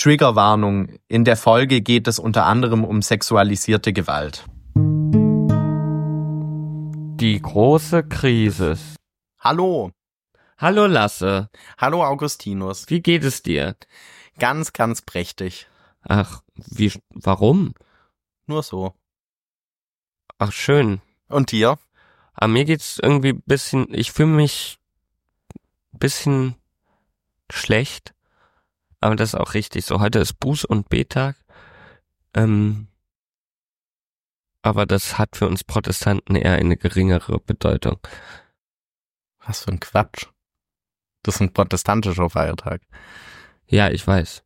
Triggerwarnung. In der Folge geht es unter anderem um sexualisierte Gewalt. Die große Krise. Hallo. Hallo Lasse. Hallo Augustinus. Wie geht es dir? Ganz, ganz prächtig. Ach, warum? Nur so. Ach, schön. Und dir? Aber mir geht's irgendwie ich fühle mich ein bisschen schlecht. Aber das ist auch richtig so. Heute ist Buß- und Bettag. Aber das hat für uns Protestanten eher eine geringere Bedeutung. Was für ein Quatsch. Das ist ein protestantischer Feiertag. Ja, ich weiß.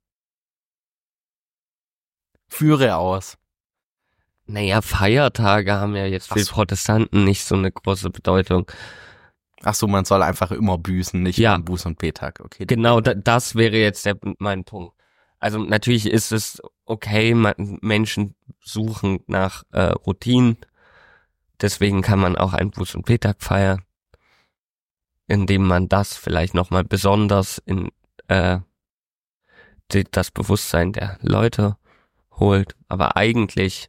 Führe aus. Naja, Feiertage haben ja jetzt für Protestanten nicht so eine große Bedeutung. Ach so, man soll einfach immer büßen, nicht ja. am Buß- und Bettag. Okay. Genau, das wäre jetzt mein Punkt. Also natürlich ist es okay, Menschen suchen nach Routinen. Deswegen kann man auch einen Buß- und Bettag feiern, indem man das vielleicht nochmal besonders in das Bewusstsein der Leute holt. Aber eigentlich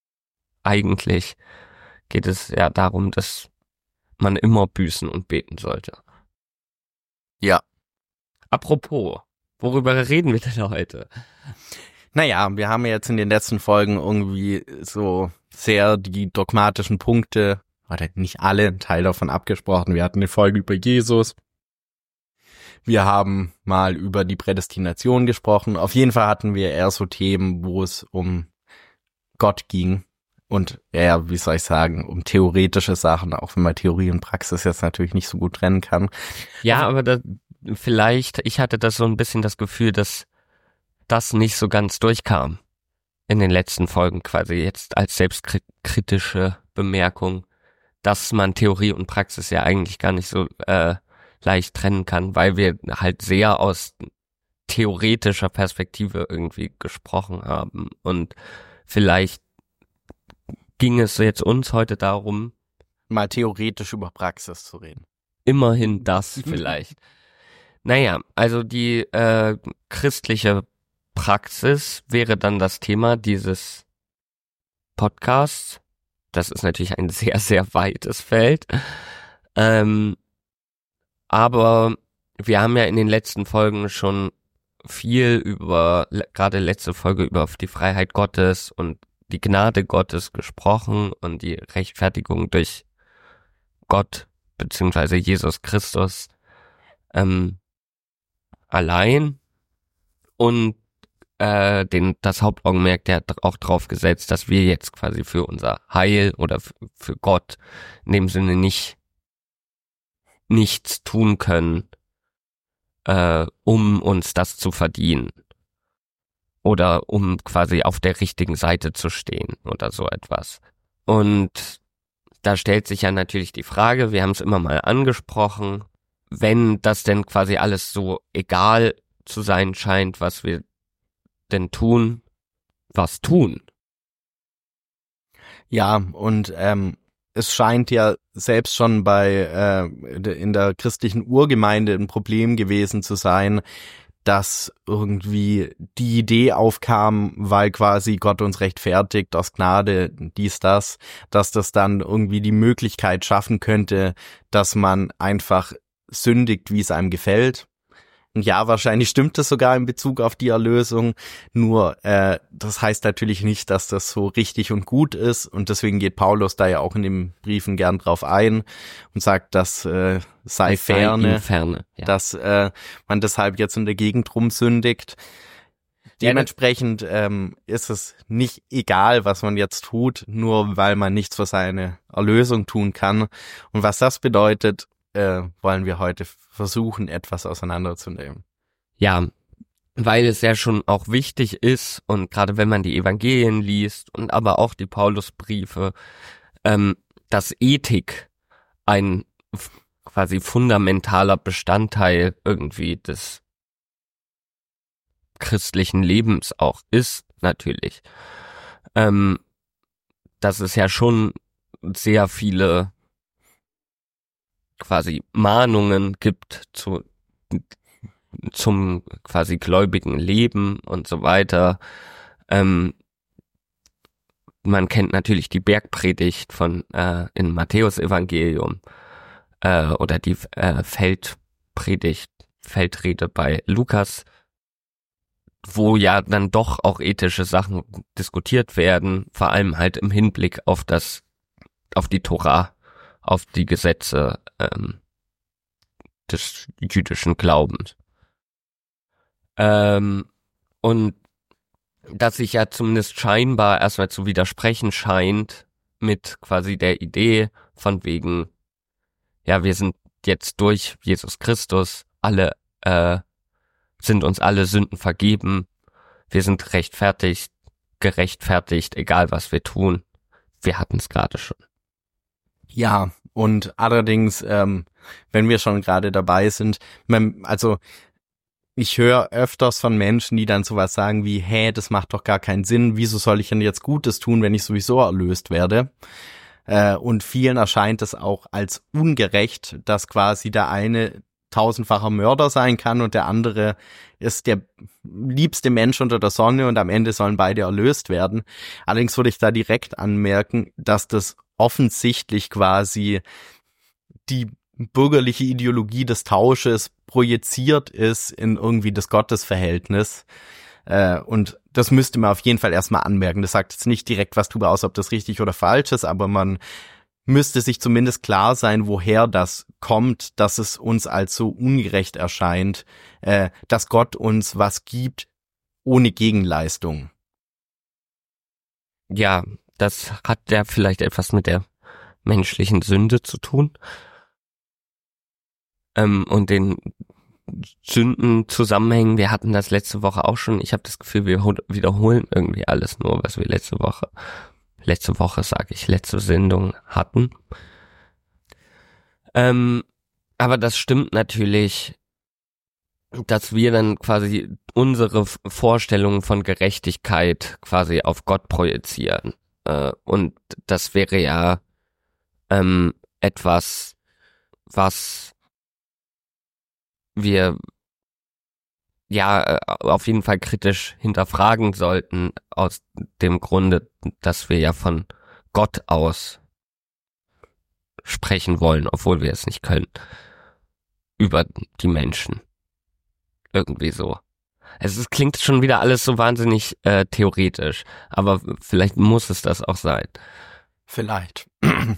geht es ja darum, dass man immer büßen und beten sollte. Ja. Apropos, worüber reden wir denn heute? Naja, wir haben ja jetzt in den letzten Folgen irgendwie so sehr die dogmatischen Punkte, oder nicht alle, einen Teil davon abgesprochen. Wir hatten eine Folge über Jesus. Wir haben mal über die Prädestination gesprochen. Auf jeden Fall hatten wir eher so Themen, wo es um Gott ging. Und eher, wie soll ich sagen, um theoretische Sachen, auch wenn man Theorie und Praxis jetzt natürlich nicht so gut trennen kann. Ja, aber ich hatte das so ein bisschen das Gefühl, dass das nicht so ganz durchkam in den letzten Folgen, quasi jetzt als selbstkritische Bemerkung, dass man Theorie und Praxis ja eigentlich gar nicht so leicht trennen kann, weil wir halt sehr aus theoretischer Perspektive irgendwie gesprochen haben. Und vielleicht ging es jetzt uns heute darum, mal theoretisch über Praxis zu reden. Immerhin das vielleicht. Naja, also die christliche Praxis wäre dann das Thema dieses Podcasts. Das ist natürlich ein sehr, sehr weites Feld. Aber wir haben ja in den letzten Folgen schon viel gerade letzte Folge über die Freiheit Gottes und die Gnade Gottes gesprochen und die Rechtfertigung durch Gott beziehungsweise Jesus Christus allein und das Hauptaugenmerk der auch drauf gesetzt, dass wir jetzt quasi für unser Heil oder für Gott in dem Sinne nichts tun können, um uns das zu verdienen. Oder um quasi auf der richtigen Seite zu stehen oder so etwas. Und da stellt sich ja natürlich die Frage, wir haben es immer mal angesprochen, wenn das denn quasi alles so egal zu sein scheint, was wir denn tun, was tun? Ja, und es scheint ja selbst schon in der christlichen Urgemeinde ein Problem gewesen zu sein, dass irgendwie die Idee aufkam, weil quasi Gott uns rechtfertigt aus Gnade, dass das dann irgendwie die Möglichkeit schaffen könnte, dass man einfach sündigt, wie es einem gefällt. Und ja, wahrscheinlich stimmt das sogar in Bezug auf die Erlösung, nur das heißt natürlich nicht, dass das so richtig und gut ist, und deswegen geht Paulus da ja auch in den Briefen gern drauf ein und sagt, das sei ferne, ja. dass man deshalb jetzt in der Gegend rumsündigt. Dementsprechend ist es nicht egal, was man jetzt tut, nur weil man nichts für seine Erlösung tun kann. Und was das bedeutet, wollen wir heute versuchen, etwas auseinanderzunehmen. Ja, weil es ja schon auch wichtig ist, und gerade wenn man die Evangelien liest und aber auch die Paulusbriefe, dass Ethik ein quasi fundamentaler Bestandteil irgendwie des christlichen Lebens auch ist, natürlich. Dass es ja schon sehr viele quasi Mahnungen gibt zu zum quasi gläubigen Leben und so weiter. Man kennt natürlich die Bergpredigt von im Matthäus-Evangelium oder die Feldrede bei Lukas, wo ja dann doch auch ethische Sachen diskutiert werden, vor allem halt im Hinblick auf die Tora, auf die Gesetze des jüdischen Glaubens. Und dass sich ja zumindest scheinbar erstmal zu widersprechen scheint mit quasi der Idee von wegen, ja, wir sind jetzt durch Jesus Christus, sind uns alle Sünden vergeben, wir sind gerechtfertigt, egal was wir tun. Wir hatten es gerade schon. Ja, und allerdings, wenn wir schon gerade dabei sind, also ich höre öfters von Menschen, die dann sowas sagen wie, das macht doch gar keinen Sinn, wieso soll ich denn jetzt Gutes tun, wenn ich sowieso erlöst werde? Und vielen erscheint es auch als ungerecht, dass quasi der eine tausendfacher Mörder sein kann und der andere ist der liebste Mensch unter der Sonne und am Ende sollen beide erlöst werden. Allerdings würde ich da direkt anmerken, dass das offensichtlich quasi die bürgerliche Ideologie des Tausches projiziert ist in irgendwie das Gottesverhältnis. Und das müsste man auf jeden Fall erstmal anmerken. Das sagt jetzt nicht direkt was darüber aus, ob das richtig oder falsch ist, aber man müsste sich zumindest klar sein, woher das kommt, dass es uns als so ungerecht erscheint, dass Gott uns was gibt ohne Gegenleistung. Ja, das hat ja vielleicht etwas mit der menschlichen Sünde zu tun. Und den Sündenzusammenhängen, wir hatten das letzte Woche auch schon. Ich habe das Gefühl, wir wiederholen irgendwie alles nur, was wir letzte Sendung hatten. Aber das stimmt natürlich, dass wir dann quasi unsere Vorstellungen von Gerechtigkeit quasi auf Gott projizieren. Und das wäre ja etwas, was wir ja auf jeden Fall kritisch hinterfragen sollten, aus dem Grunde, dass wir ja von Gott aus sprechen wollen, obwohl wir es nicht können, über die Menschen. Irgendwie so. Es klingt schon wieder alles so wahnsinnig theoretisch, aber vielleicht muss es das auch sein. Vielleicht.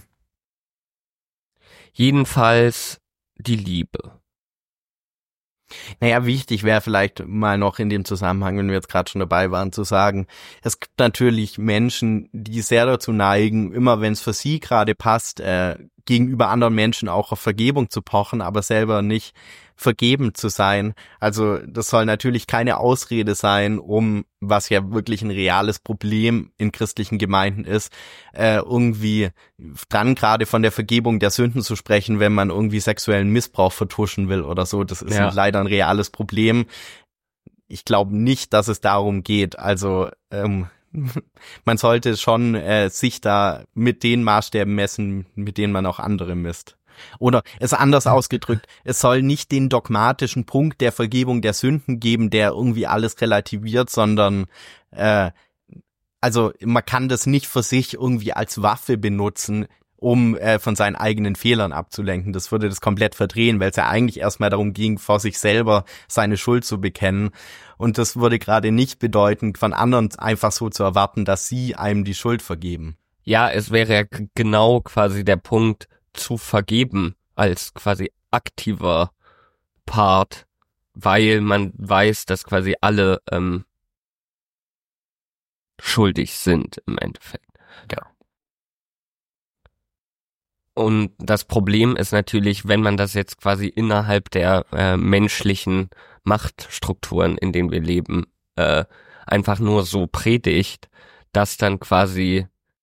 Jedenfalls die Liebe. Naja, wichtig wäre vielleicht mal noch in dem Zusammenhang, wenn wir jetzt gerade schon dabei waren, zu sagen, es gibt natürlich Menschen, die sehr dazu neigen, immer wenn es für sie gerade passt, gegenüber anderen Menschen auch auf Vergebung zu pochen, aber selber nicht vergeben zu sein. Also das soll natürlich keine Ausrede sein, um, was ja wirklich ein reales Problem in christlichen Gemeinden ist, irgendwie dann gerade von der Vergebung der Sünden zu sprechen, wenn man irgendwie sexuellen Missbrauch vertuschen will oder so. Das ist leider ein reales Problem. Ich glaube nicht, dass es darum geht. Also man sollte schon sich da mit den Maßstäben messen, mit denen man auch andere misst. Oder es anders ausgedrückt, es soll nicht den dogmatischen Punkt der Vergebung der Sünden geben, der irgendwie alles relativiert, sondern also man kann das nicht für sich irgendwie als Waffe benutzen, um von seinen eigenen Fehlern abzulenken. Das würde das komplett verdrehen, weil es ja eigentlich erstmal darum ging, vor sich selber seine Schuld zu bekennen. Und das würde gerade nicht bedeuten, von anderen einfach so zu erwarten, dass sie einem die Schuld vergeben. Ja, es wäre ja genau quasi der Punkt, zu vergeben als quasi aktiver Part, weil man weiß, dass quasi alle schuldig sind im Endeffekt. Ja. Und das Problem ist natürlich, wenn man das jetzt quasi innerhalb der menschlichen Machtstrukturen, in denen wir leben, einfach nur so predigt, dass dann quasi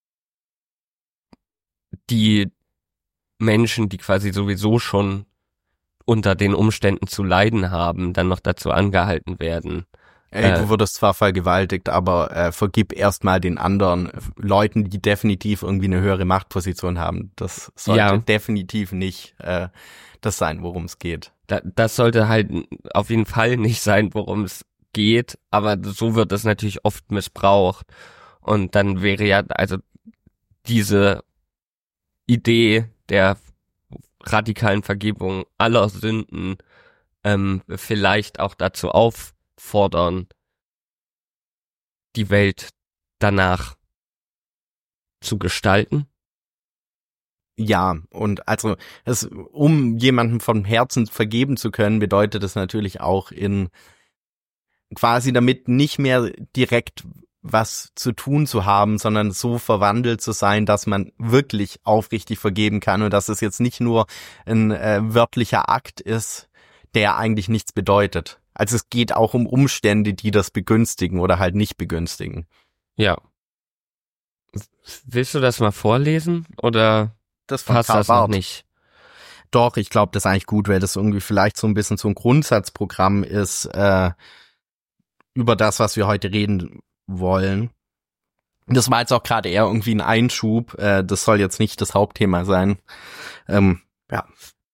die Menschen, die quasi sowieso schon unter den Umständen zu leiden haben, dann noch dazu angehalten werden, Du wurdest zwar vergewaltigt, aber vergib erstmal den anderen Leuten, die definitiv irgendwie eine höhere Machtposition haben. Das sollte definitiv nicht das sein, worum es geht. Das sollte halt auf jeden Fall nicht sein, worum es geht, aber so wird es natürlich oft missbraucht. Und dann wäre ja also diese Idee der radikalen Vergebung aller Sünden vielleicht auch dazu auffordern, die Welt danach zu gestalten. Ja, und also um jemandem von Herzen vergeben zu können, bedeutet es natürlich auch in quasi damit nicht mehr direkt was zu tun zu haben, sondern so verwandelt zu sein, dass man wirklich aufrichtig vergeben kann und dass es jetzt nicht nur ein wörtlicher Akt ist, der eigentlich nichts bedeutet. Also es geht auch um Umstände, die das begünstigen oder halt nicht begünstigen. Ja. Willst du das mal vorlesen oder passt das noch nicht? Doch, ich glaube, das ist eigentlich gut, weil das irgendwie vielleicht so ein bisschen so ein Grundsatzprogramm ist über das, was wir heute reden wollen. Das war jetzt auch gerade eher irgendwie ein Einschub. Das soll jetzt nicht das Hauptthema sein. Ja.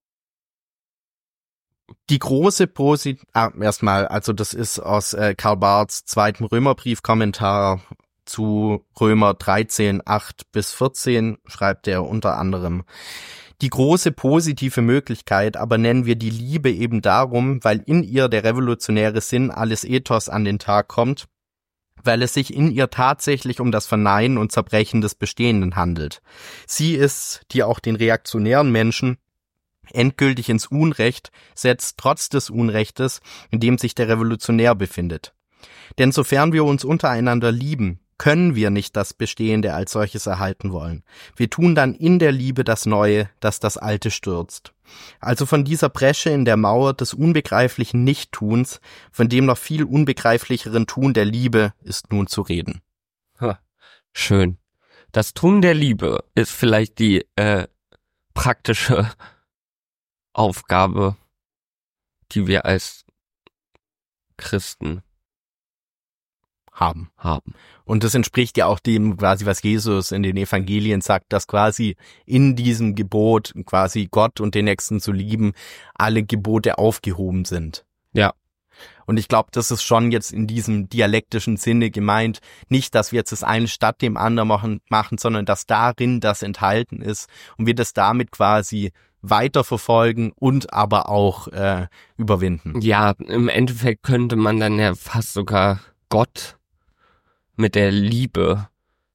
Die große erstmal, also das ist aus Karl Barths zweiten Römerbrief-Kommentar zu Römer 13, 8-14 schreibt er unter anderem: Die große positive Möglichkeit aber nennen wir die Liebe eben darum, weil in ihr der revolutionäre Sinn alles Ethos an den Tag kommt, weil es sich in ihr tatsächlich um das Verneinen und Zerbrechen des Bestehenden handelt. Sie ist, die auch den reaktionären Menschen endgültig ins Unrecht setzt, trotz des Unrechtes, in dem sich der Revolutionär befindet. Denn sofern wir uns untereinander lieben, können wir nicht das Bestehende als solches erhalten wollen. Wir tun dann in der Liebe das Neue, das das Alte stürzt. Also von dieser Bresche in der Mauer des unbegreiflichen Nichttuns, von dem noch viel unbegreiflicheren Tun der Liebe ist nun zu reden. Schön. Das Tun der Liebe ist vielleicht die praktische Aufgabe, die wir als Christen haben. Und das entspricht ja auch dem quasi, was Jesus in den Evangelien sagt, dass quasi in diesem Gebot quasi Gott und den Nächsten zu lieben, alle Gebote aufgehoben sind. Ja. Und ich glaube, das ist schon jetzt in diesem dialektischen Sinne gemeint, nicht, dass wir jetzt das eine statt dem anderen machen, sondern dass darin das enthalten ist und wir das damit quasi weiterverfolgen und aber auch überwinden. Ja, im Endeffekt könnte man dann ja fast sogar Gott mit der Liebe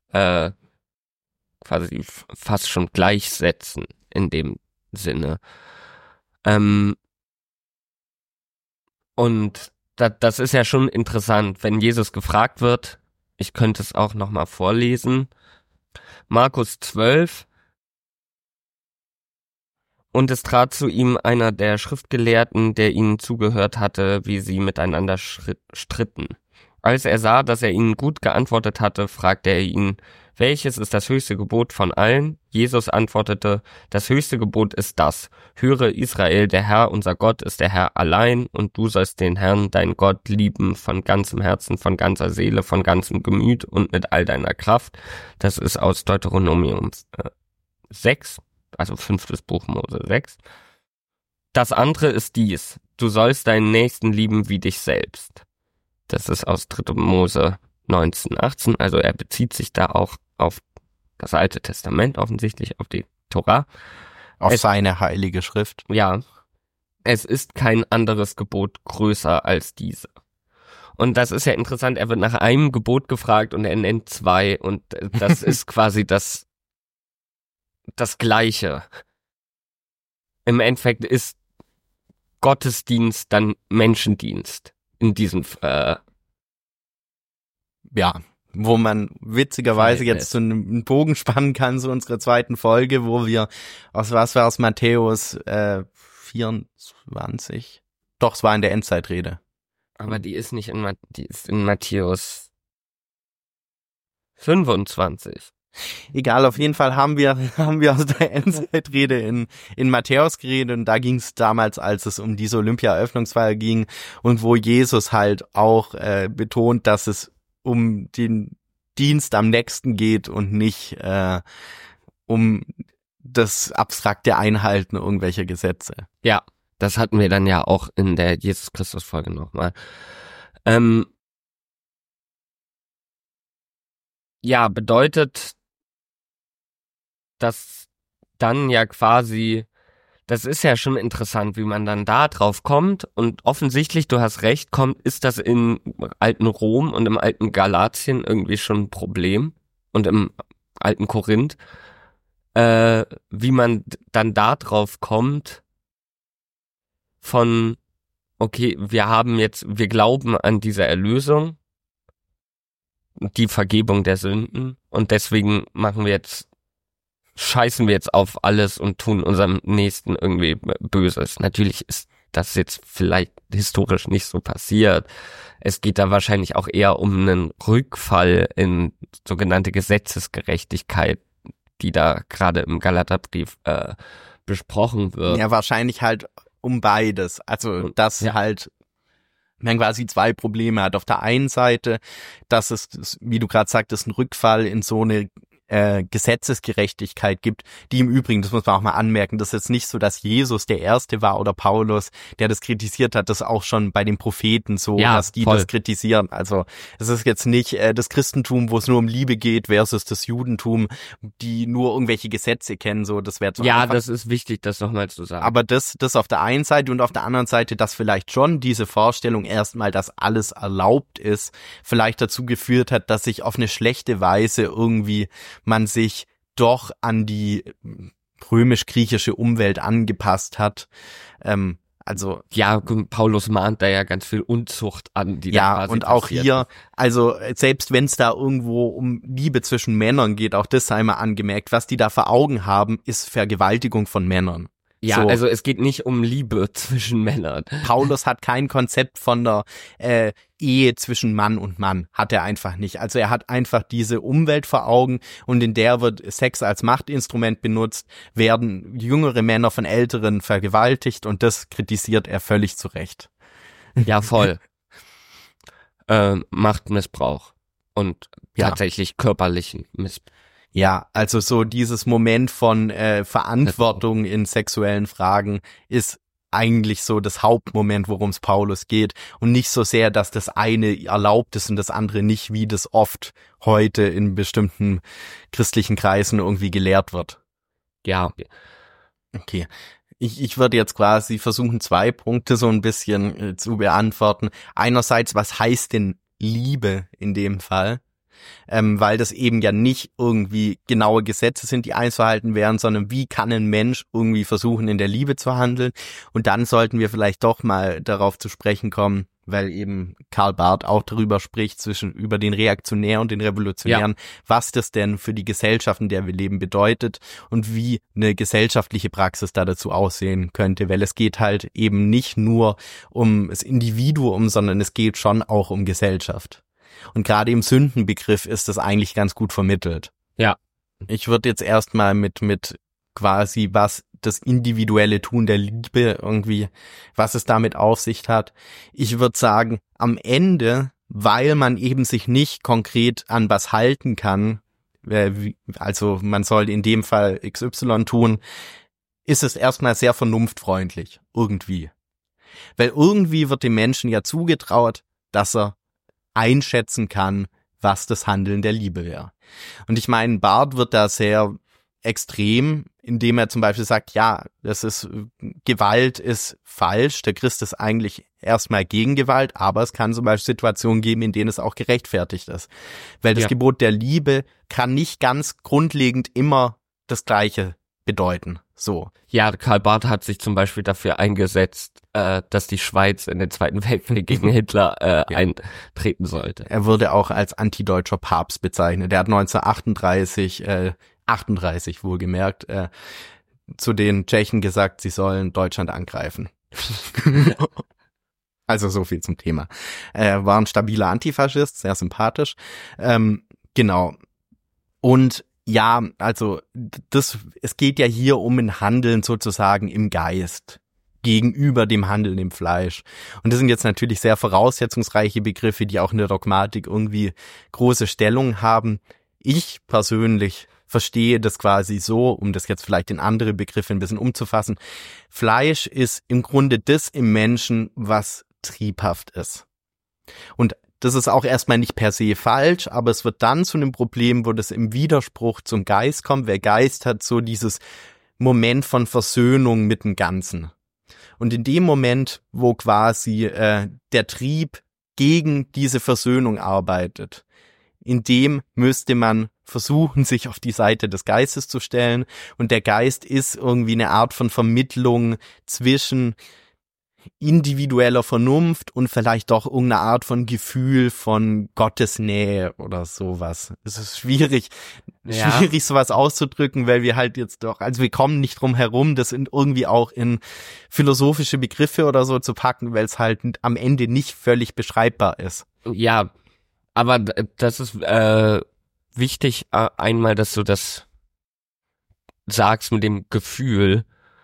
quasi fast schon gleichsetzen in dem Sinne. Und das ist ja schon interessant, wenn Jesus gefragt wird. Ich könnte es auch nochmal vorlesen. Markus 12. Und es trat zu ihm einer der Schriftgelehrten, der ihnen zugehört hatte, wie sie miteinander stritten. Als er sah, dass er ihnen gut geantwortet hatte, fragte er ihn: Welches ist das höchste Gebot von allen? Jesus antwortete: Das höchste Gebot ist das: Höre Israel, der Herr, unser Gott, ist der Herr allein, und du sollst den Herrn, deinen Gott, lieben von ganzem Herzen, von ganzer Seele, von ganzem Gemüt und mit all deiner Kraft. Das ist aus Deuteronomium 6, also 5. Buch Mose 6. Das andere ist dies: Du sollst deinen Nächsten lieben wie dich selbst. Das ist aus 3. Mose 19, 18. Also er bezieht sich da auch auf das Alte Testament, offensichtlich auf die Tora. Auf seine heilige Schrift. Ja. Es ist kein anderes Gebot größer als diese. Und das ist ja interessant, er wird nach einem Gebot gefragt und er nennt 2 und das ist quasi das Gleiche. Im Endeffekt ist Gottesdienst dann Menschendienst in diesem ja, wo man witzigerweise jetzt so einen Bogen spannen kann zu unserer zweiten Folge, wo wir aus Matthäus 24. Doch, es war in der Endzeitrede. Aber die ist in Matthäus 25. Egal, auf jeden Fall haben wir aus der Endzeitrede in Matthäus geredet und da ging es damals, als es um diese Olympia-Eröffnungsfeier ging und wo Jesus halt auch betont, dass es um den Dienst am Nächsten geht und nicht um das abstrakte Einhalten irgendwelcher Gesetze. Ja, das hatten wir dann ja auch in der Jesus-Christus-Folge nochmal. Ja, bedeutet, dass dann ja quasi, das ist ja schon interessant, wie man dann da drauf kommt und offensichtlich, du hast recht, ist das in alten Rom und im alten Galatien irgendwie schon ein Problem und im alten Korinth, wie man dann da drauf kommt von, okay, wir glauben an diese Erlösung, die Vergebung der Sünden und deswegen scheißen wir jetzt auf alles und tun unserem Nächsten irgendwie Böses. Natürlich ist das jetzt vielleicht historisch nicht so passiert. Es geht da wahrscheinlich auch eher um einen Rückfall in sogenannte Gesetzesgerechtigkeit, die da gerade im Galaterbrief besprochen wird. Ja, wahrscheinlich halt um beides. Also, dass halt man quasi zwei Probleme hat. Auf der einen Seite, dass es, wie du gerade sagtest, einen Rückfall in so eine Gesetzesgerechtigkeit gibt, die im Übrigen, das muss man auch mal anmerken, das ist jetzt nicht so, dass Jesus der Erste war oder Paulus, der das kritisiert hat, das ist auch schon bei den Propheten so, dass die das kritisieren. Also es ist jetzt nicht das Christentum, wo es nur um Liebe geht, versus das Judentum, die nur irgendwelche Gesetze kennen, so, das wäre so einfach. Das ist wichtig, das nochmal zu sagen. Aber das auf der einen Seite und auf der anderen Seite, dass vielleicht schon diese Vorstellung erstmal, dass alles erlaubt ist, vielleicht dazu geführt hat, dass sich auf eine schlechte Weise irgendwie man sich doch an die römisch-griechische Umwelt angepasst hat. Also ja, Paulus mahnt da ja ganz viel Unzucht an, die da quasi und auch passiert. hier, also selbst wenn es da irgendwo um Liebe zwischen Männern geht, auch das sei mal angemerkt, was die da vor Augen haben, ist Vergewaltigung von Männern. Ja, so. Also es geht nicht um Liebe zwischen Männern. Paulus hat kein Konzept von der Ehe zwischen Mann und Mann, hat er einfach nicht. Also er hat einfach diese Umwelt vor Augen und in der wird Sex als Machtinstrument benutzt, werden jüngere Männer von älteren vergewaltigt und das kritisiert er völlig zu Recht. Ja, voll. Machtmissbrauch und tatsächlich körperlichen Missbrauch. Ja, also so dieses Moment von Verantwortung in sexuellen Fragen ist eigentlich so das Hauptmoment, worum es Paulus geht und nicht so sehr, dass das eine erlaubt ist und das andere nicht, wie das oft heute in bestimmten christlichen Kreisen irgendwie gelehrt wird. Ja. Okay. Ich würde jetzt quasi versuchen, 2 Punkte so ein bisschen zu beantworten. Einerseits, was heißt denn Liebe in dem Fall? Weil das eben ja nicht irgendwie genaue Gesetze sind, die einzuhalten wären, sondern wie kann ein Mensch irgendwie versuchen, in der Liebe zu handeln? Und dann sollten wir vielleicht doch mal darauf zu sprechen kommen, weil eben Karl Barth auch darüber spricht, über den Reaktionär und den Revolutionären, was das denn für die Gesellschaft, in der wir leben, bedeutet und wie eine gesellschaftliche Praxis da dazu aussehen könnte, weil es geht halt eben nicht nur um das Individuum, sondern es geht schon auch um Gesellschaft. Und gerade im Sündenbegriff ist das eigentlich ganz gut vermittelt. Ja. Ich würde jetzt erstmal mit quasi, was das individuelle Tun der Liebe irgendwie, was es damit auf sich hat. Ich würde sagen, am Ende, weil man eben sich nicht konkret an was halten kann, also man soll in dem Fall XY tun, ist es erstmal sehr vernunftfreundlich, irgendwie. Weil irgendwie wird dem Menschen ja zugetraut, dass er einschätzen kann, was das Handeln der Liebe wäre. Und ich meine, Barth wird da sehr extrem, indem er zum Beispiel sagt, ja, Gewalt ist falsch, der Christ ist eigentlich erstmal gegen Gewalt, aber es kann zum Beispiel Situationen geben, in denen es auch gerechtfertigt ist. Weil das Gebot der Liebe kann nicht ganz grundlegend immer das Gleiche bedeuten. So. Ja, Karl Barth hat sich zum Beispiel dafür eingesetzt, dass die Schweiz in den Zweiten Weltkrieg gegen Hitler eintreten sollte. Er wurde auch als antideutscher Papst bezeichnet. Er hat 1938, 38 wohlgemerkt, zu den Tschechen gesagt, sie sollen Deutschland angreifen. Also so viel zum Thema. War ein stabiler Antifaschist, sehr sympathisch. Genau. Und Ja, also es geht ja hier um ein Handeln sozusagen im Geist gegenüber dem Handeln im Fleisch. Und das sind jetzt natürlich sehr voraussetzungsreiche Begriffe, die auch in der Dogmatik irgendwie große Stellung haben. Ich persönlich verstehe das quasi so, um das jetzt vielleicht in andere Begriffe ein bisschen umzufassen. Fleisch ist im Grunde das im Menschen, was triebhaft ist. Und das ist auch erstmal nicht per se falsch, aber es wird dann zu einem Problem, wo das im Widerspruch zum Geist kommt. Weil Geist hat so dieses Moment von Versöhnung mit dem Ganzen. Und in dem Moment, wo quasi der Trieb gegen diese Versöhnung arbeitet, in dem müsste man versuchen, sich auf die Seite des Geistes zu stellen. Und der Geist ist irgendwie eine Art von Vermittlung zwischen individueller Vernunft und vielleicht doch irgendeine Art von Gefühl von Gottesnähe oder sowas. Es ist schwierig sowas auszudrücken, weil wir halt jetzt doch, also wir kommen nicht drum herum, das irgendwie auch in philosophische Begriffe oder so zu packen, weil es halt am Ende nicht völlig beschreibbar ist. Ja, aber das ist wichtig, einmal, dass du das sagst mit dem Gefühl,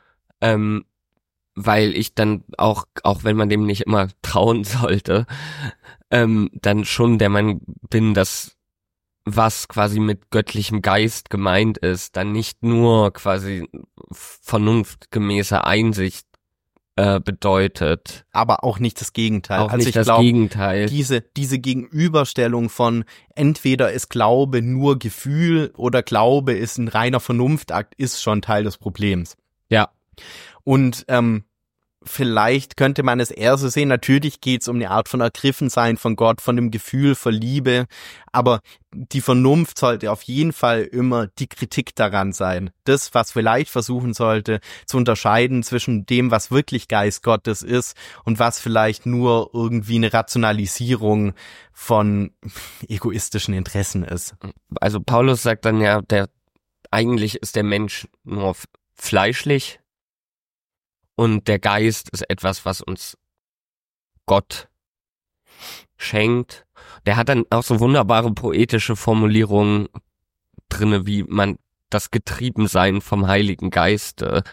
weil ich dann auch wenn man dem nicht immer trauen sollte, dann schon der Meinung bin, dass was quasi mit göttlichem Geist gemeint ist, dann nicht nur quasi vernunftgemäße Einsicht bedeutet. Aber auch nicht das Gegenteil. Auch also nicht das Gegenteil. Diese Gegenüberstellung von entweder ist Glaube nur Gefühl oder Glaube ist ein reiner Vernunftakt, ist schon Teil des Problems. Ja. Und vielleicht könnte man es eher so sehen, natürlich geht es um eine Art von Ergriffensein von Gott, von dem Gefühl, von Liebe, aber die Vernunft sollte auf jeden Fall immer die Kritik daran sein. Das, was vielleicht versuchen sollte, zu unterscheiden zwischen dem, was wirklich Geist Gottes ist und was vielleicht nur irgendwie eine Rationalisierung von egoistischen Interessen ist. Also Paulus sagt dann ja, eigentlich ist der Mensch nur fleischlich. Und der Geist ist etwas, was uns Gott schenkt. Der hat dann auch so wunderbare poetische Formulierungen drinne, wie man das Getriebensein vom Heiligen Geiste.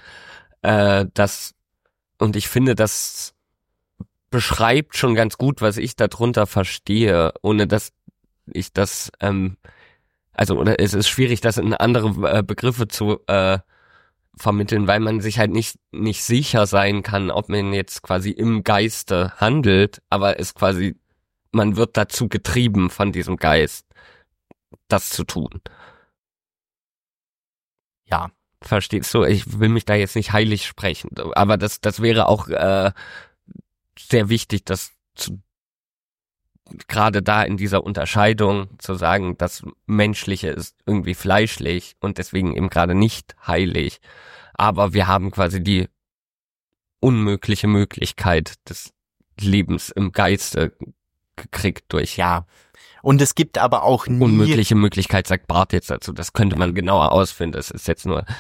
Und ich finde, das beschreibt schon ganz gut, was ich darunter verstehe, ohne dass ich das, oder es ist schwierig, das in andere Begriffe zu vermitteln, weil man sich halt nicht sicher sein kann, ob man jetzt quasi im Geiste handelt, aber es quasi, man wird dazu getrieben von diesem Geist, das zu tun. Ja. Verstehst du? Ich will mich da jetzt nicht heilig sprechen, aber das wäre auch sehr wichtig, das gerade da in dieser Unterscheidung zu sagen, das Menschliche ist irgendwie fleischlich und deswegen eben gerade nicht heilig. Aber wir haben quasi die unmögliche Möglichkeit des Lebens im Geiste gekriegt durch. Ja. Und es gibt aber auch nie... Unmögliche Möglichkeit, sagt Barth jetzt dazu. Das könnte man genauer ausfinden. Das ist jetzt nur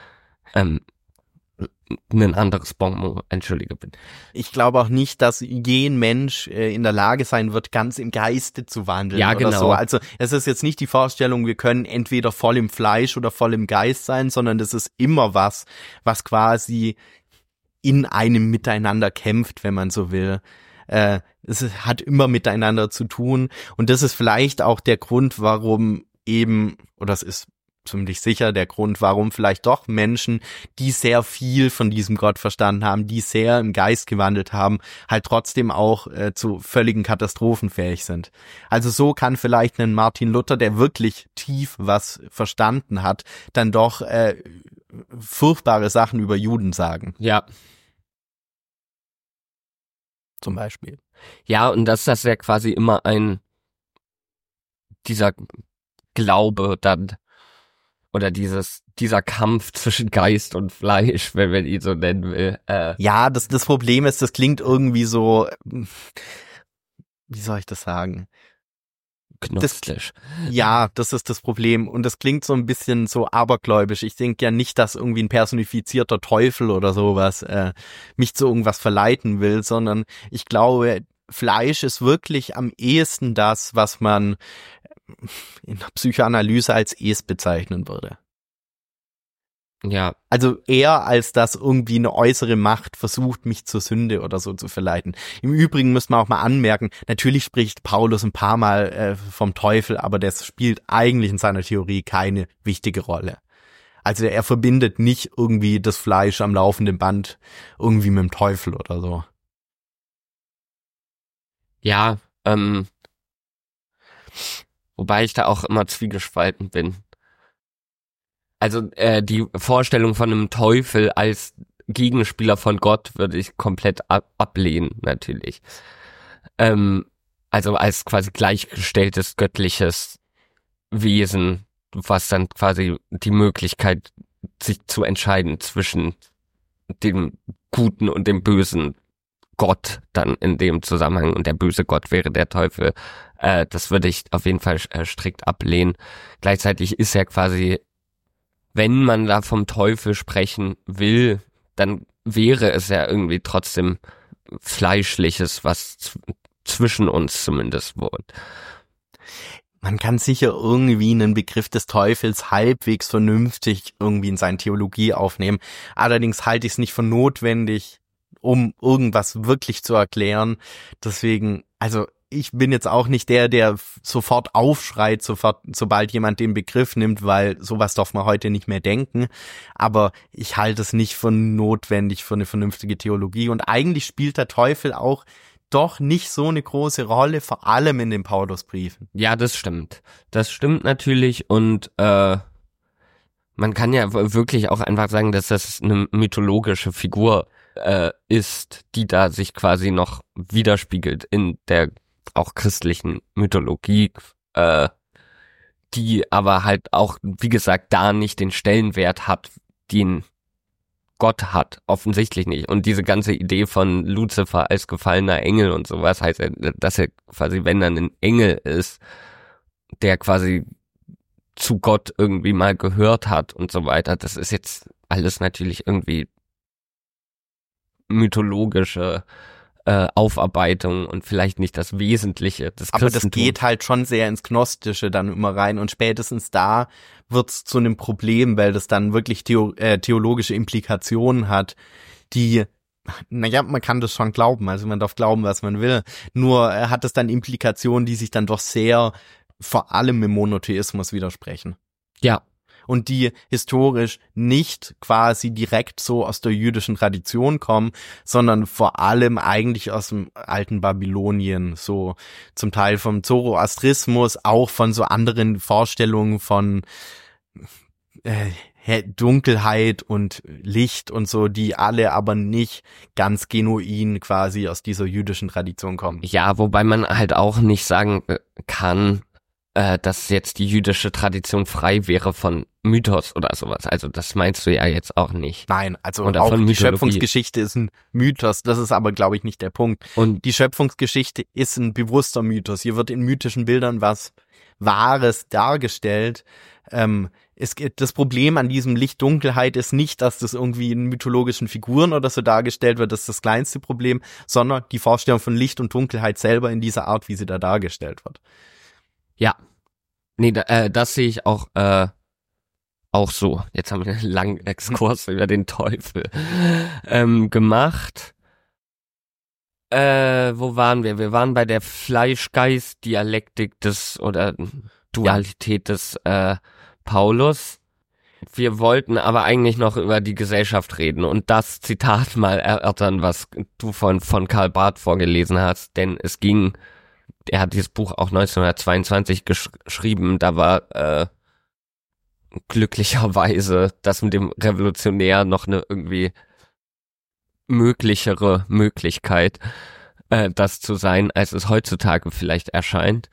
ein anderes Bonmot, entschuldige bitte. Ich glaube auch nicht, dass jeden Mensch in der Lage sein wird, ganz im Geiste zu wandeln. Ja, oder genau. So. Also es ist jetzt nicht die Vorstellung, wir können entweder voll im Fleisch oder voll im Geist sein, sondern das ist immer was quasi in einem Miteinander kämpft, wenn man so will. Es hat immer miteinander zu tun und das ist vielleicht auch der Grund, warum eben, oder es ist ziemlich sicher der Grund, warum vielleicht doch Menschen, die sehr viel von diesem Gott verstanden haben, die sehr im Geist gewandelt haben, halt trotzdem auch zu völligen Katastrophen fähig sind. Also so kann vielleicht ein Martin Luther, der wirklich tief was verstanden hat, dann doch furchtbare Sachen über Juden sagen. Ja. Zum Beispiel. Ja, und das ist ja quasi immer dieser Glaube dann, oder dieser Kampf zwischen Geist und Fleisch, wenn man ihn so nennen will. Ja, das Problem ist, das klingt irgendwie so, wie soll ich das sagen? Knuffig. Ja, das ist das Problem. Und das klingt so ein bisschen so abergläubisch. Ich denke ja nicht, dass irgendwie ein personifizierter Teufel oder sowas mich zu irgendwas verleiten will, sondern ich glaube, Fleisch ist wirklich am ehesten das, was man in der Psychoanalyse als Es bezeichnen würde. Ja. Also eher als dass irgendwie eine äußere Macht versucht, mich zur Sünde oder so zu verleiten. Im Übrigen muss man auch mal anmerken, natürlich spricht Paulus ein paar Mal vom Teufel, aber das spielt eigentlich in seiner Theorie keine wichtige Rolle. Also er verbindet nicht irgendwie das Fleisch am laufenden Band irgendwie mit dem Teufel oder so. Ja, wobei ich da auch immer zwiegespalten bin. Also die Vorstellung von einem Teufel als Gegenspieler von Gott würde ich komplett ablehnen, natürlich. Also als quasi gleichgestelltes göttliches Wesen, was dann quasi die Möglichkeit, sich zu entscheiden zwischen dem Guten und dem Bösen Gott dann in dem Zusammenhang, und der böse Gott wäre der Teufel. Das würde ich auf jeden Fall strikt ablehnen. Gleichzeitig ist ja quasi, wenn man da vom Teufel sprechen will, dann wäre es ja irgendwie trotzdem Fleischliches, was zwischen uns zumindest wohnt. Man kann sicher irgendwie einen Begriff des Teufels halbwegs vernünftig irgendwie in seine Theologie aufnehmen. Allerdings halte ich es nicht für notwendig, um irgendwas wirklich zu erklären. Deswegen, also ich bin jetzt auch nicht der sofort aufschreit, sobald jemand den Begriff nimmt, weil sowas darf man heute nicht mehr denken. Aber ich halte es nicht für notwendig für eine vernünftige Theologie. Und eigentlich spielt der Teufel auch doch nicht so eine große Rolle, vor allem in den Paulusbriefen. Ja, das stimmt. Das stimmt natürlich, und man kann ja wirklich auch einfach sagen, dass das eine mythologische Figur ist, die da sich quasi noch widerspiegelt in der auch christlichen Mythologie, die aber halt auch, wie gesagt, da nicht den Stellenwert hat, den Gott hat, offensichtlich nicht. Und diese ganze Idee von Luzifer als gefallener Engel und sowas heißt, dass er quasi, wenn er ein Engel ist, der quasi zu Gott irgendwie mal gehört hat und so weiter, das ist jetzt alles natürlich irgendwie mythologische Aufarbeitung und vielleicht nicht das Wesentliche des Christentums. Aber das geht halt schon sehr ins Gnostische dann immer rein, und spätestens da wird's zu einem Problem, weil das dann wirklich theologische Implikationen hat, die, naja, man kann das schon glauben, also man darf glauben, was man will, nur hat es dann Implikationen, die sich dann doch sehr vor allem im Monotheismus widersprechen. Ja. Und die historisch nicht quasi direkt so aus der jüdischen Tradition kommen, sondern vor allem eigentlich aus dem alten Babylonien, so zum Teil vom Zoroastrismus, auch von so anderen Vorstellungen von Dunkelheit und Licht und so, die alle aber nicht ganz genuin quasi aus dieser jüdischen Tradition kommen. Ja, wobei man halt auch nicht sagen kann, dass jetzt die jüdische Tradition frei wäre von Mythos oder sowas. Also das meinst du ja jetzt auch nicht. Nein, also oder auch von die Schöpfungsgeschichte ist ein Mythos. Das ist aber, glaube ich, nicht der Punkt. Und die Schöpfungsgeschichte ist ein bewusster Mythos. Hier wird in mythischen Bildern was Wahres dargestellt. Das Problem an diesem Licht-Dunkelheit ist nicht, dass das irgendwie in mythologischen Figuren oder so dargestellt wird. Das ist das kleinste Problem, sondern die Vorstellung von Licht und Dunkelheit selber in dieser Art, wie sie da dargestellt wird. Ja, nee, das sehe ich auch so. Jetzt haben wir einen langen Exkurs über den Teufel gemacht. Wo waren wir? Wir waren bei der Fleisch-Geist-Dialektik oder Dualität des Paulus. Wir wollten aber eigentlich noch über die Gesellschaft reden und das Zitat mal erörtern, was du von Karl Barth vorgelesen hast, denn er hat dieses Buch auch 1922 geschrieben, da war glücklicherweise das mit dem Revolutionär noch eine irgendwie möglichere Möglichkeit, das zu sein, als es heutzutage vielleicht erscheint.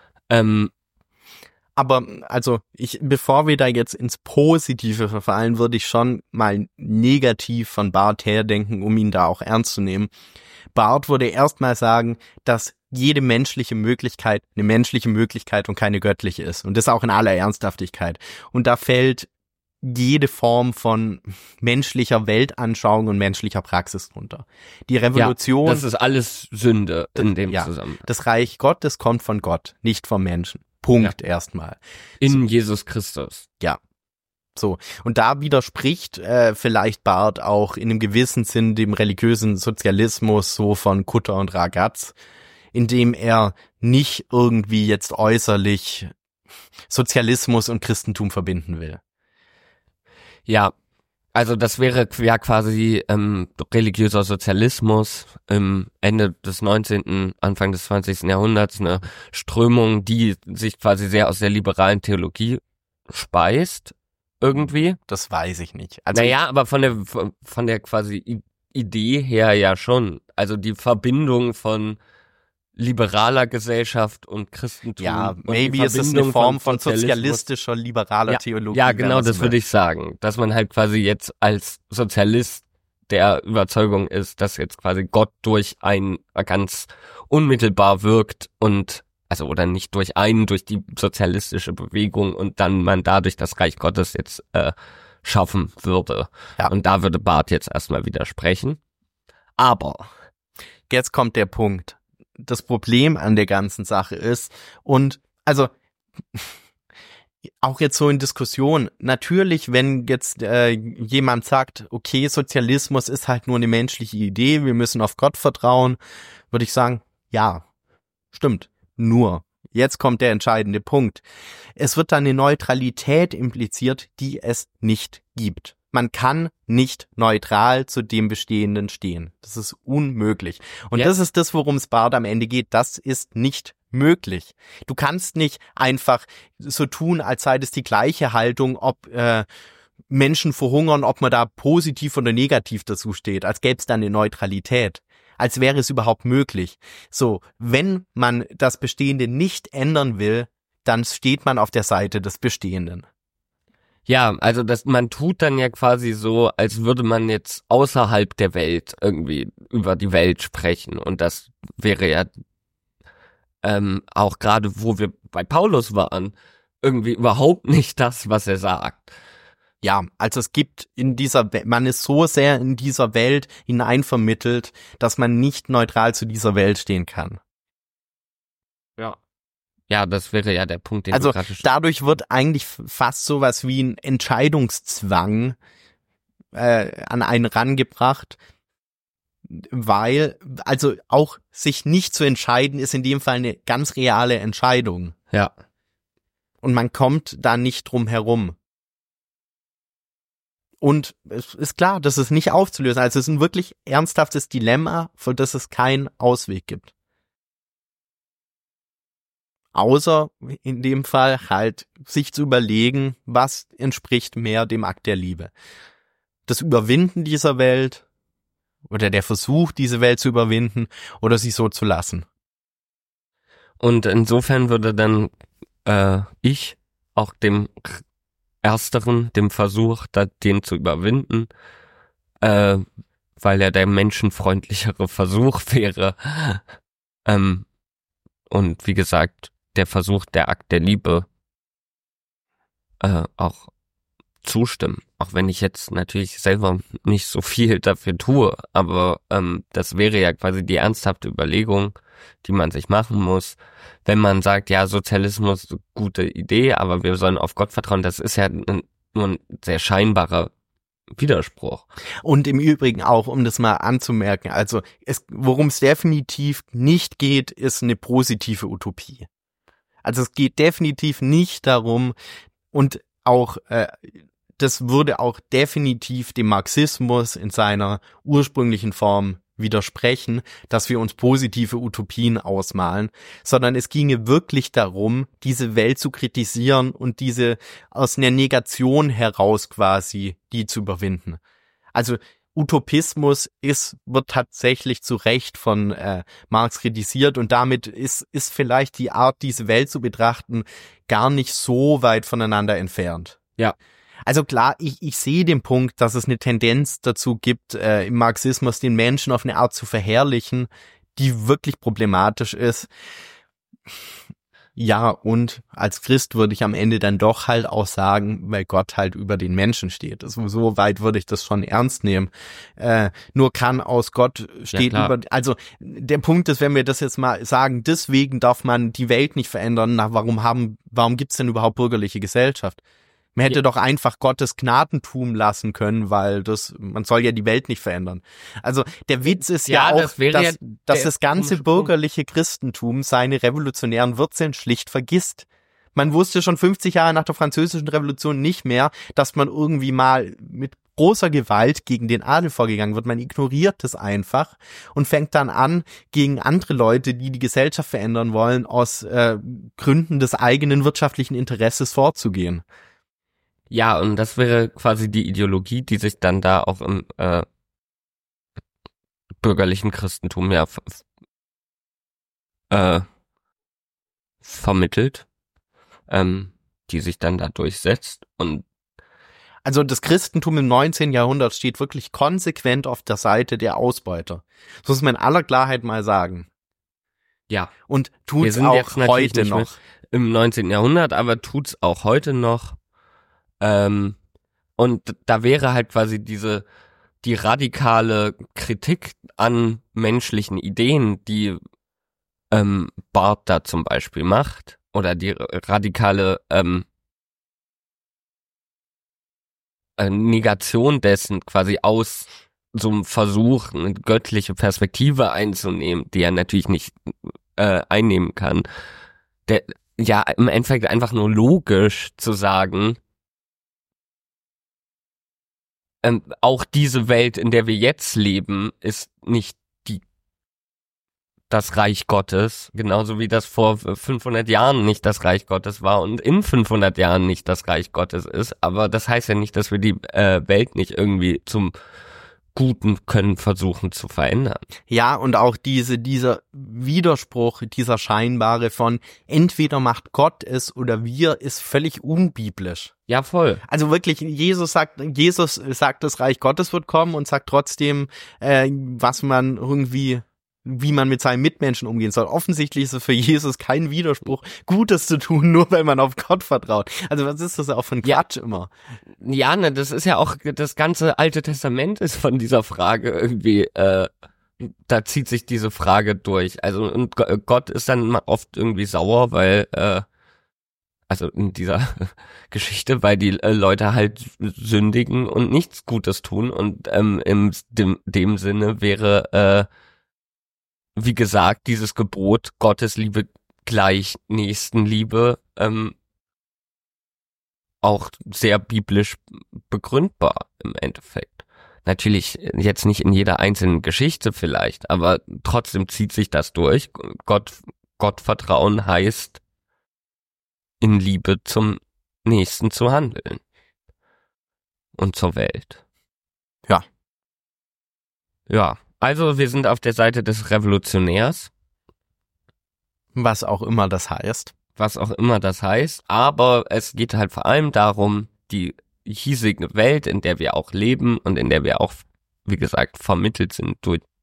Aber also bevor wir da jetzt ins Positive verfallen, würde ich schon mal negativ von Barth herdenken, um ihn da auch ernst zu nehmen. Barth würde erstmal sagen, dass jede menschliche Möglichkeit eine menschliche Möglichkeit und keine göttliche ist. Und das auch in aller Ernsthaftigkeit. Und da fällt jede Form von menschlicher Weltanschauung und menschlicher Praxis drunter. Die Revolution... Ja, das ist alles Sünde in dem Zusammenhang. Das Reich Gottes kommt von Gott, nicht vom Menschen. Punkt erstmal. In Jesus Christus. Ja. So. Und da widerspricht vielleicht Barth auch in einem gewissen Sinn dem religiösen Sozialismus so von Kutter und Ragaz, indem er nicht irgendwie jetzt äußerlich Sozialismus und Christentum verbinden will. Ja, also das wäre ja quasi religiöser Sozialismus im Ende des 19., Anfang des 20. Jahrhunderts, eine Strömung, die sich quasi sehr aus der liberalen Theologie speist, irgendwie. Das weiß ich nicht. Also naja, aber von der quasi Idee her ja schon. Also die Verbindung von liberaler Gesellschaft und Christentum. Ja, und maybe ist es eine Form von sozialistischer, liberaler Theologie. Ja, genau, das würde ich sagen. Dass man halt quasi jetzt als Sozialist der Überzeugung ist, dass jetzt quasi Gott durch einen ganz unmittelbar wirkt und, also oder nicht durch die sozialistische Bewegung und dann man dadurch das Reich Gottes jetzt schaffen würde. Ja. Und da würde Barth jetzt erstmal widersprechen. Aber jetzt kommt der Punkt. Das Problem an der ganzen Sache ist, und also auch jetzt so in Diskussion, natürlich, wenn jetzt jemand sagt, okay, Sozialismus ist halt nur eine menschliche Idee, wir müssen auf Gott vertrauen, würde ich sagen, ja, stimmt, nur. Jetzt kommt der entscheidende Punkt. Es wird dann eine Neutralität impliziert, die es nicht gibt. Man kann nicht neutral zu dem Bestehenden stehen. Das ist unmöglich. Und das ist das, worum es Barth am Ende geht. Das ist nicht möglich. Du kannst nicht einfach so tun, als sei das die gleiche Haltung, ob Menschen verhungern, ob man da positiv oder negativ dazu steht, als gäbe es da eine Neutralität. Als wäre es überhaupt möglich. So, wenn man das Bestehende nicht ändern will, dann steht man auf der Seite des Bestehenden. ja, also man tut dann ja quasi so, als würde man jetzt außerhalb der Welt irgendwie über die Welt sprechen. Und das wäre ja auch gerade, wo wir bei Paulus waren, irgendwie überhaupt nicht das, was er sagt. Ja, also es gibt man ist so sehr in dieser Welt hineinvermittelt, dass man nicht neutral zu dieser Welt stehen kann. Ja. Ja, das wäre ja der Punkt, den also du gerade dadurch wird eigentlich fast sowas wie ein Entscheidungszwang an einen rangebracht, weil, also auch sich nicht zu entscheiden, ist in dem Fall eine ganz reale Entscheidung. Ja. Und man kommt da nicht drum herum. Und es ist klar, das ist nicht aufzulösen. Also es ist ein wirklich ernsthaftes Dilemma, für das es keinen Ausweg gibt. Außer in dem Fall halt sich zu überlegen, was entspricht mehr dem Akt der Liebe. Das Überwinden dieser Welt oder der Versuch, diese Welt zu überwinden oder sie so zu lassen. Und insofern würde dann ich auch dem Ersteren, dem Versuch, den zu überwinden, weil er der menschenfreundlichere Versuch wäre. Und wie gesagt, der Versuch, der Akt der Liebe auch zustimmen. Auch wenn ich jetzt natürlich selber nicht so viel dafür tue, aber das wäre ja quasi die ernsthafte Überlegung, die man sich machen muss, wenn man sagt, ja, Sozialismus, gute Idee, aber wir sollen auf Gott vertrauen, das ist ja nur ein sehr scheinbarer Widerspruch. Und im Übrigen auch, um das mal anzumerken, also worum es definitiv nicht geht, ist eine positive Utopie. Also es geht definitiv nicht darum, und auch das würde auch definitiv dem Marxismus in seiner ursprünglichen Form widersprechen, dass wir uns positive Utopien ausmalen, sondern es ginge wirklich darum, diese Welt zu kritisieren und diese aus einer Negation heraus quasi die zu überwinden. Also Utopismus wird tatsächlich zu Recht von Marx kritisiert und damit ist vielleicht die Art, diese Welt zu betrachten, gar nicht so weit voneinander entfernt. Ja. Also klar, ich sehe den Punkt, dass es eine Tendenz dazu gibt, im Marxismus den Menschen auf eine Art zu verherrlichen, die wirklich problematisch ist. Ja, und als Christ würde ich am Ende dann doch halt auch sagen, weil Gott halt über den Menschen steht. So weit würde ich das schon ernst nehmen. Nur kann aus Gott steht Ja, über, also der Punkt ist, wenn wir das jetzt mal sagen, deswegen darf man die Welt nicht verändern, warum gibt's denn überhaupt bürgerliche Gesellschaft? Man hätte doch einfach Gottes Gnadentum lassen können, weil man soll ja die Welt nicht verändern. Also der Witz ist ja auch, dass das ganze bürgerliche Christentum seine revolutionären Wurzeln schlicht vergisst. Man wusste schon 50 Jahre nach der Französischen Revolution nicht mehr, dass man irgendwie mal mit großer Gewalt gegen den Adel vorgegangen wird. Man ignoriert das einfach und fängt dann an, gegen andere Leute, die die Gesellschaft verändern wollen, aus Gründen des eigenen wirtschaftlichen Interesses vorzugehen. Ja, und das wäre quasi die Ideologie, die sich dann da auch im bürgerlichen Christentum ja vermittelt, die sich dann da durchsetzt. Und also das Christentum im 19. Jahrhundert steht wirklich konsequent auf der Seite der Ausbeuter. Das muss man in aller Klarheit mal sagen. ja, Und tut's auch heute noch. Im 19. Jahrhundert, aber tut's auch heute noch. Und da wäre halt quasi die radikale Kritik an menschlichen Ideen, die Barth da zum Beispiel macht, oder die radikale Negation dessen quasi aus so einem Versuch, eine göttliche Perspektive einzunehmen, die er natürlich nicht einnehmen kann. Ja, im Endeffekt einfach nur logisch zu sagen, auch diese Welt, in der wir jetzt leben, ist nicht das Reich Gottes, genauso wie das vor 500 Jahren nicht das Reich Gottes war und in 500 Jahren nicht das Reich Gottes ist. Aber das heißt ja nicht, dass wir die Welt nicht irgendwie zum Guten können versuchen zu verändern. Ja, und auch dieser Widerspruch, dieser scheinbare von entweder macht Gott es oder wir, ist völlig unbiblisch. Ja, voll. Also wirklich, Jesus sagt, das Reich Gottes wird kommen und sagt trotzdem, wie man mit seinen Mitmenschen umgehen soll. Offensichtlich ist es für Jesus kein Widerspruch, Gutes zu tun, nur weil man auf Gott vertraut. Also was ist das auch für ein Quatsch immer? Ja, ne, das ist ja auch, das ganze Alte Testament ist von dieser Frage irgendwie, da zieht sich diese Frage durch. Also und Gott ist dann oft irgendwie sauer, weil, also in dieser Geschichte, weil die Leute halt sündigen und nichts Gutes tun und in dem Sinne wäre, wie gesagt, dieses Gebot Gottes Liebe gleich Nächstenliebe auch sehr biblisch begründbar im Endeffekt. Natürlich jetzt nicht in jeder einzelnen Geschichte vielleicht, aber trotzdem zieht sich das durch. Gottvertrauen heißt, in Liebe zum Nächsten zu handeln und zur Welt. Ja. Ja. Also wir sind auf der Seite des Revolutionärs. Was auch immer das heißt. Aber es geht halt vor allem darum, die hiesige Welt, in der wir auch leben und in der wir auch, wie gesagt, vermittelt sind,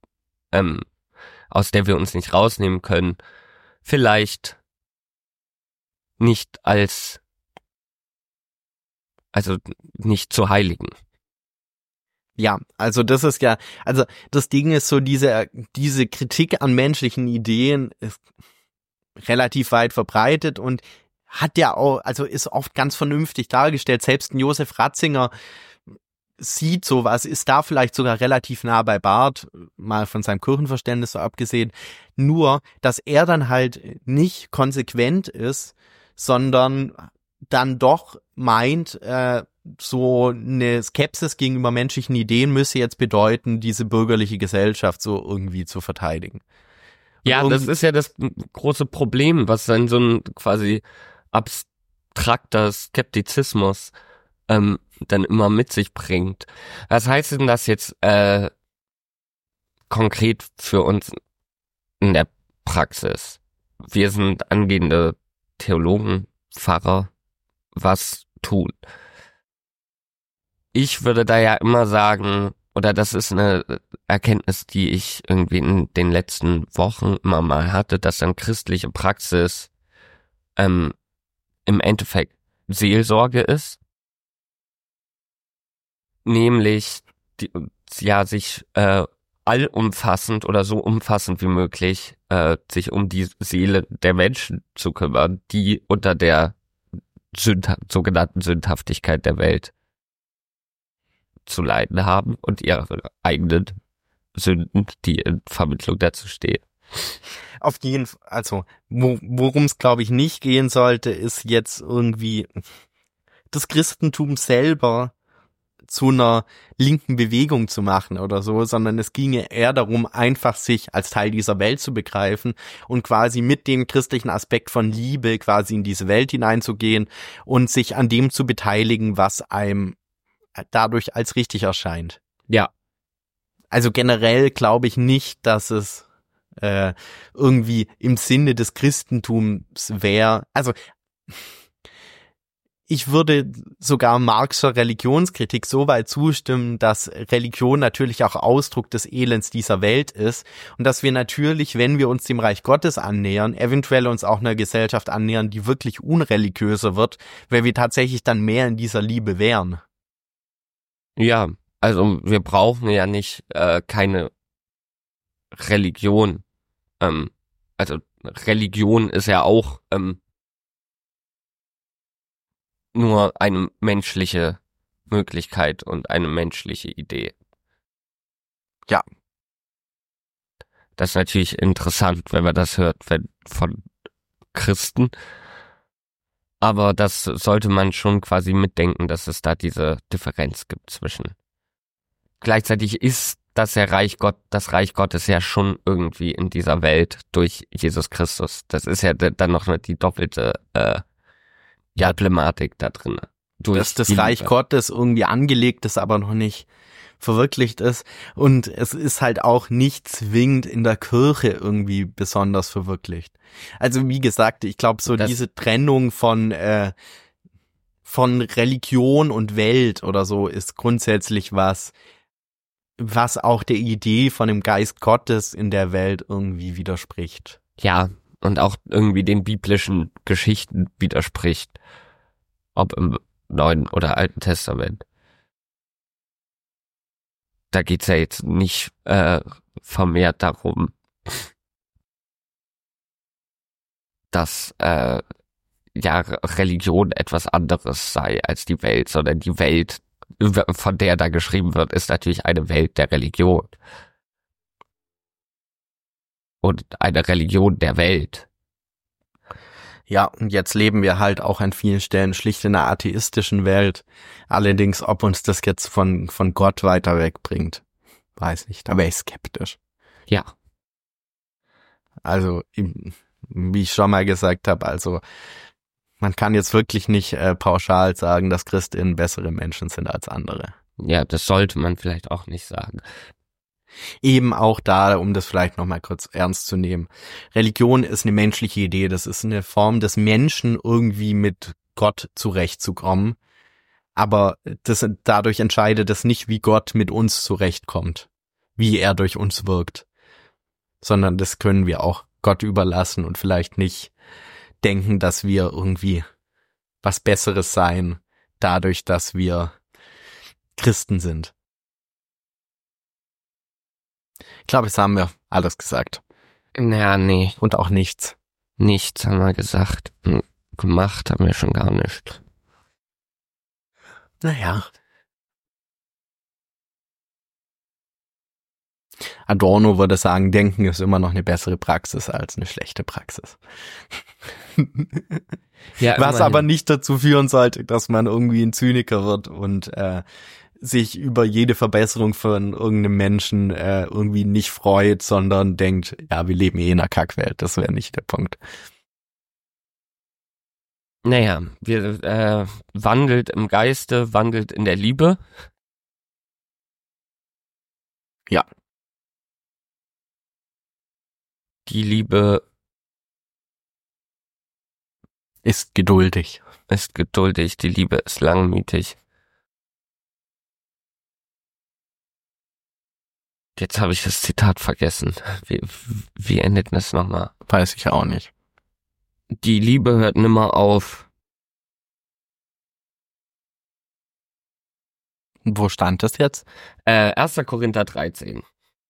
aus der wir uns nicht rausnehmen können, vielleicht nicht nicht zu heiligen. Ja, also das ist ja, also das Ding ist so, diese Kritik an menschlichen Ideen ist relativ weit verbreitet und hat ja auch, also ist oft ganz vernünftig dargestellt. Selbst ein Josef Ratzinger sieht sowas, ist da vielleicht sogar relativ nah bei Barth, mal von seinem Kirchenverständnis so abgesehen. Nur, dass er dann halt nicht konsequent ist, sondern dann doch meint, so eine Skepsis gegenüber menschlichen Ideen müsse jetzt bedeuten, diese bürgerliche Gesellschaft so irgendwie zu verteidigen. Ja, das ist ja das große Problem, was dann so ein quasi abstrakter Skeptizismus dann immer mit sich bringt. Was heißt denn das jetzt konkret für uns in der Praxis? Wir sind angehende Theologen, Pfarrer, was tun? Ich würde da ja immer sagen, oder das ist eine Erkenntnis, die ich irgendwie in den letzten Wochen immer mal hatte, dass dann christliche Praxis im Endeffekt Seelsorge ist, nämlich sich allumfassend oder so umfassend wie möglich sich um die Seele der Menschen zu kümmern, die unter der sogenannten Sündhaftigkeit der Welt zu leiden haben und ihre eigenen Sünden, die in Vermittlung dazu stehen. Auf jeden Fall, also worum es glaube ich nicht gehen sollte, ist jetzt irgendwie das Christentum selber zu einer linken Bewegung zu machen oder so, sondern es ginge eher darum, einfach sich als Teil dieser Welt zu begreifen und quasi mit dem christlichen Aspekt von Liebe quasi in diese Welt hineinzugehen und sich an dem zu beteiligen, was einem dadurch als richtig erscheint. Ja. Also generell glaube ich nicht, dass es irgendwie im Sinne des Christentums wäre. Also ich würde sogar Marx'scher Religionskritik so weit zustimmen, dass Religion natürlich auch Ausdruck des Elends dieser Welt ist und dass wir natürlich, wenn wir uns dem Reich Gottes annähern, eventuell uns auch einer Gesellschaft annähern, die wirklich unreligiöser wird, weil wir tatsächlich dann mehr in dieser Liebe wären. Ja, also wir brauchen ja nicht keine Religion. Also Religion ist ja auch nur eine menschliche Möglichkeit und eine menschliche Idee. Ja. Das ist natürlich interessant, wenn man das hört von Christen. Aber das sollte man schon quasi mitdenken, dass es da diese Differenz gibt zwischen. Gleichzeitig ist das Reich Gottes ja schon irgendwie in dieser Welt durch Jesus Christus. Das ist ja dann noch die doppelte Problematik da drin. Dass das Reich Gottes irgendwie angelegt ist, aber noch nicht verwirklicht ist. Und es ist halt auch nicht zwingend in der Kirche irgendwie besonders verwirklicht. Also wie gesagt, ich glaube so diese Trennung von Religion und Welt oder so ist grundsätzlich was auch der Idee von dem Geist Gottes in der Welt irgendwie widerspricht. Ja, und auch irgendwie den biblischen Geschichten widerspricht. Ob im Neuen oder Alten Testament. Da geht's ja jetzt nicht vermehrt darum, dass Religion etwas anderes sei als die Welt, sondern die Welt, von der da geschrieben wird, ist natürlich eine Welt der Religion. Und eine Religion der Welt. Ja, und jetzt leben wir halt auch an vielen Stellen schlicht in einer atheistischen Welt. Allerdings, ob uns das jetzt von Gott weiter wegbringt, weiß nicht, da wäre ich skeptisch. Ja. Also, wie ich schon mal gesagt habe, also man kann jetzt wirklich nicht pauschal sagen, dass ChristInnen bessere Menschen sind als andere. Ja, das sollte man vielleicht auch nicht sagen. Eben auch da, um das vielleicht nochmal kurz ernst zu nehmen. Religion ist eine menschliche Idee, das ist eine Form des Menschen, irgendwie mit Gott zurechtzukommen. Aber dadurch entscheidet es nicht, wie Gott mit uns zurechtkommt, wie er durch uns wirkt. Sondern das können wir auch Gott überlassen und vielleicht nicht denken, dass wir irgendwie was Besseres seien, dadurch, dass wir Christen sind. Ich glaube, jetzt haben wir alles gesagt. Naja, nee. Und auch nichts. Nichts haben wir gesagt. Gemacht haben wir schon gar nicht. Naja. Adorno würde sagen, Denken ist immer noch eine bessere Praxis als eine schlechte Praxis. Ja, was aber nicht dazu führen sollte, dass man irgendwie ein Zyniker wird und sich über jede Verbesserung von irgendeinem Menschen irgendwie nicht freut, sondern denkt, ja, wir leben eh in einer Kackwelt. Das wäre nicht der Punkt. Naja, wir wandelt im Geiste, wandelt in der Liebe. Ja. Die Liebe ist geduldig. Ist geduldig, die Liebe ist langmütig. Jetzt habe ich das Zitat vergessen. Wie endet das nochmal? Weiß ich auch nicht. Die Liebe hört nimmer auf. Wo stand das jetzt? 1. Korinther 13.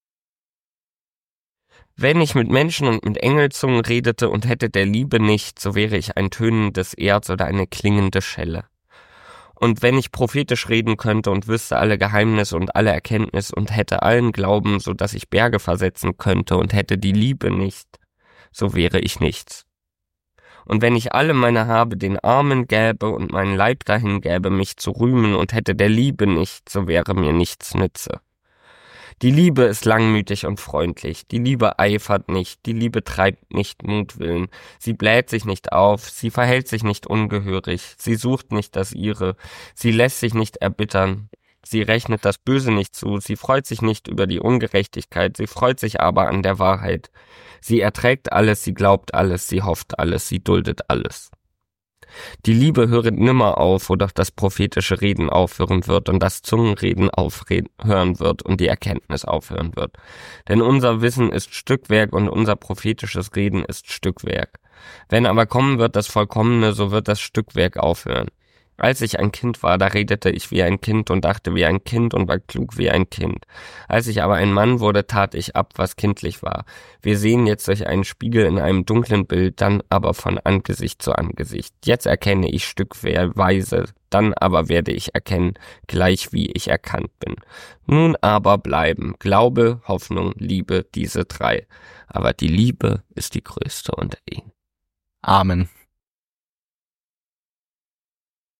Wenn ich mit Menschen und mit Engelzungen redete und hätte der Liebe nicht, so wäre ich ein tönendes Erz oder eine klingende Schelle. Und wenn ich prophetisch reden könnte und wüsste alle Geheimnisse und alle Erkenntnis und hätte allen Glauben, so dass ich Berge versetzen könnte und hätte die Liebe nicht, so wäre ich nichts. Und wenn ich alle meine Habe den Armen gäbe und meinen Leib dahin gäbe, mich zu rühmen und hätte der Liebe nicht, so wäre mir nichts nütze. Die Liebe ist langmütig und freundlich, die Liebe eifert nicht, die Liebe treibt nicht Mutwillen, sie bläht sich nicht auf, sie verhält sich nicht ungehörig, sie sucht nicht das Ihre, sie lässt sich nicht erbittern, sie rechnet das Böse nicht zu, sie freut sich nicht über die Ungerechtigkeit, sie freut sich aber an der Wahrheit. Sie erträgt alles, sie glaubt alles, sie hofft alles, sie duldet alles. Die Liebe höret nimmer auf, wodurch das prophetische Reden aufhören wird und das Zungenreden aufhören wird und die Erkenntnis aufhören wird. Denn unser Wissen ist Stückwerk und unser prophetisches Reden ist Stückwerk. Wenn aber kommen wird das Vollkommene, so wird das Stückwerk aufhören. Als ich ein Kind war, da redete ich wie ein Kind und dachte wie ein Kind und war klug wie ein Kind. Als ich aber ein Mann wurde, tat ich ab, was kindlich war. Wir sehen jetzt durch einen Spiegel in einem dunklen Bild, dann aber von Angesicht zu Angesicht. Jetzt erkenne ich stückweise, dann aber werde ich erkennen, gleich wie ich erkannt bin. Nun aber bleiben Glaube, Hoffnung, Liebe, diese drei. Aber die Liebe ist die größte unter ihnen. Amen.